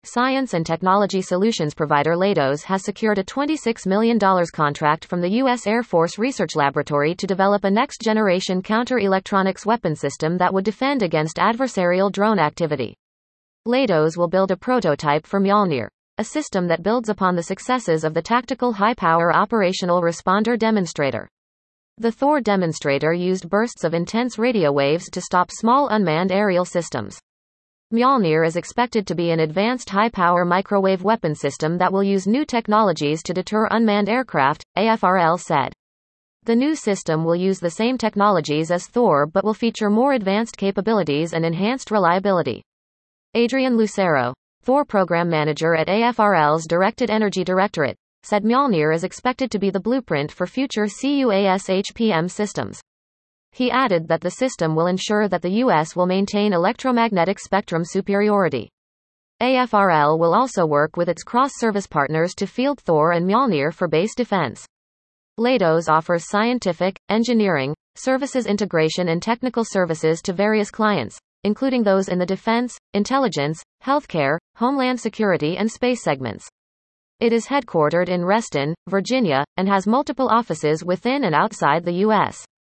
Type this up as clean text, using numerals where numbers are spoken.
science and technology solutions provider Leidos has secured a $26 million contract from the U.S. Air Force Research Laboratory to develop a next-generation counter-electronics weapon system that would defend against adversarial drone activity. Leidos will build a prototype for Mjolnir, a system that builds upon the successes of the Tactical High-Power Operational Responder Demonstrator. The Thor demonstrator used bursts of intense radio waves to stop small unmanned aerial systems. Mjolnir is expected to be an advanced high-power microwave weapon system that will use new technologies to deter unmanned aircraft, AFRL said. The new system will use the same technologies as Thor but will feature more advanced capabilities and enhanced reliability. Adrian Lucero, Thor program manager at AFRL's Directed Energy Directorate, said Mjolnir is expected to be the blueprint for future CUAS-HPM systems. He added that the system will ensure that the U.S. will maintain electromagnetic spectrum superiority. AFRL will also work with its cross-service partners to field Thor and Mjolnir for base defense. Leidos offers scientific, engineering, services integration and technical services to various clients, including those in the defense, intelligence, healthcare, homeland security and space segments. It is headquartered in Reston, Virginia, and has multiple offices within and outside the U.S.